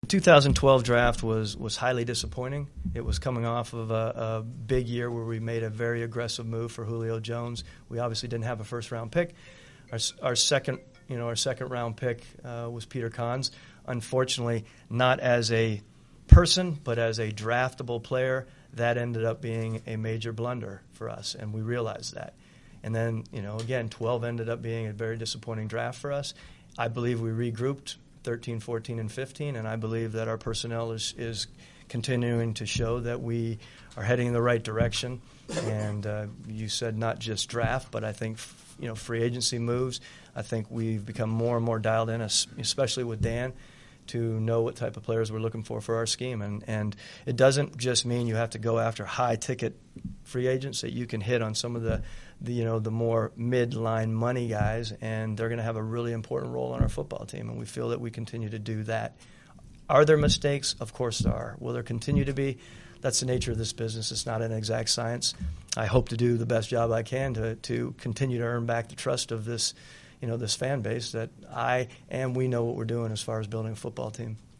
2012 draft was highly disappointing. It was coming off of a big year where we made a very aggressive move for Julio Jones. We obviously didn't have a first-round pick. Our second round pick was Peter Kahns. Unfortunately, not as a person, but as a draftable player, that ended up being a major blunder for us, and we realized that. And then, again, 12 ended up being a very disappointing draft for us. I believe we regrouped 13, 14, and 15, and I believe that our personnel is continuing to show that we are heading in the right direction. And you said not just draft, but I think free agency moves. I think we've become more and more dialed in, especially with Dan, to know what type of players we're looking for our scheme. And it doesn't just mean you have to go after high-ticket free agents, that you can hit on some of the more mid-line money guys, and they're going to have a really important role on our football team, and we feel that we continue to do that. Are there mistakes? Of course there are. Will there continue to be? That's the nature of this business. It's not an exact science. I hope to do the best job I can to continue to earn back the trust of this fan base, that we know what we're doing as far as building a football team.